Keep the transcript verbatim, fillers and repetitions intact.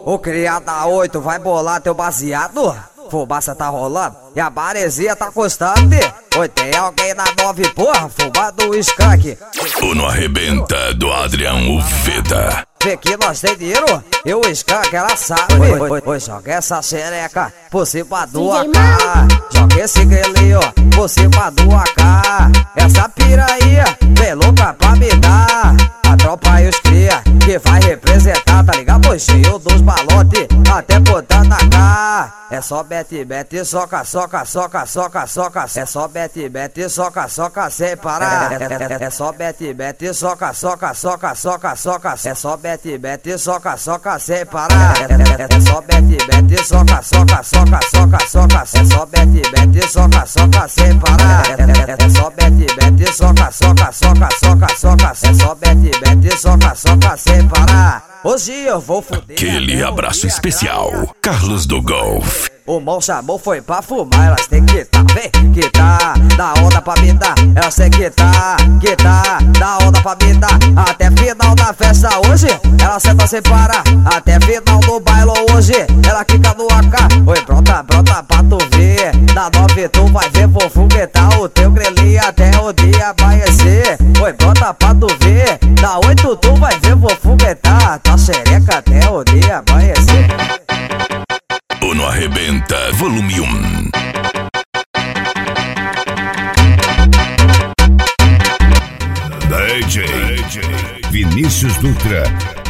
O criada oito vai bolar teu baseado? Fumaça tá rolando e a maresia tá custando. Oi, tem alguém na nove, porra, fumando o skunk. O No Arrebenta do Adriano Uveda. Vê que nós tem dinheiro e o skunk ela sabe. Oi, oi, oi, joga essa xereca por cima do A K. Joga esse grelhinho por cima do A K. Essa piranha vem louca pra me dar. A tropa e os cria que vai representar, tá ligado? Cheio dos balotes, até botando a cá. É só bete, bete, soca, soca, soca, soca, soca. É só bete, bete, soca, soca, sem parar. É só bete, bete, soca, soca, soca, soca, soca. É só bete, bete, soca, soca, sem parar. É só bete, bete, soca, soca, soca, soca, soca. É só bete, bete, soca, soca, sem parar. É só bete, bete, soca, soca, soca, soca, soca. É só bete, bete, soca, soca, sem parar. Hoje eu vou fuder. Aquele abraço especial, Carlos do Golf. O mão chamou, foi pra fumar, elas tem que tá, vem, que tá, dá onda pra me dar, elas tem que tá, que tá, dá onda pra me dar, até final da festa hoje, ela senta sem parar, até final do baile hoje, ela quica no A K, oi, brota, brota pra tu ver, da nove tu vai ver, vou foguetar o teu grelhinho até o dia amanhecer, oi, brota pra tu ver, da oito tu vai ver, vou foguetar, tua xereca até o dia amanhecer. O No Arrebenta, volume um. D J Vinícius Dutra.